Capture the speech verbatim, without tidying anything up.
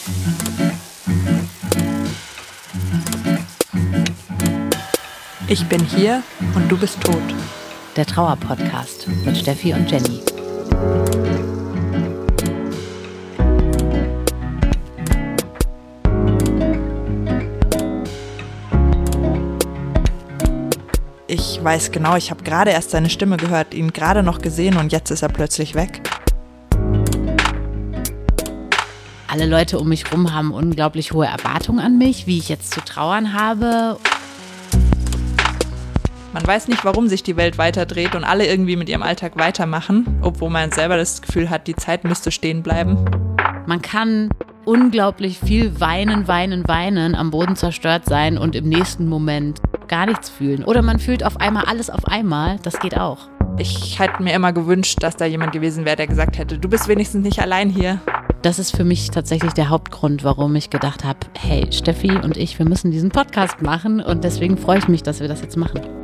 Ich bin hier und du bist tot. Der Trauer-Podcast mit Steffi und Jenny. Ich weiß genau, ich habe gerade erst seine Stimme gehört, ihn gerade noch gesehen und jetzt ist er plötzlich weg. Alle Leute um mich rum haben unglaublich hohe Erwartungen an mich, wie ich jetzt zu trauern habe. Man weiß nicht, warum sich die Welt weiterdreht und alle irgendwie mit ihrem Alltag weitermachen, obwohl man selber das Gefühl hat, die Zeit müsste stehen bleiben. Man kann unglaublich viel weinen, weinen, weinen, am Boden zerstört sein und im nächsten Moment gar nichts fühlen. Oder man fühlt auf einmal alles auf einmal, das geht auch. Ich hätte mir immer gewünscht, dass da jemand gewesen wäre, der gesagt hätte, du bist wenigstens nicht allein hier. Das ist für mich tatsächlich der Hauptgrund, warum ich gedacht habe, hey, Steffi und ich, wir müssen diesen Podcast machen und deswegen freue ich mich, dass wir das jetzt machen.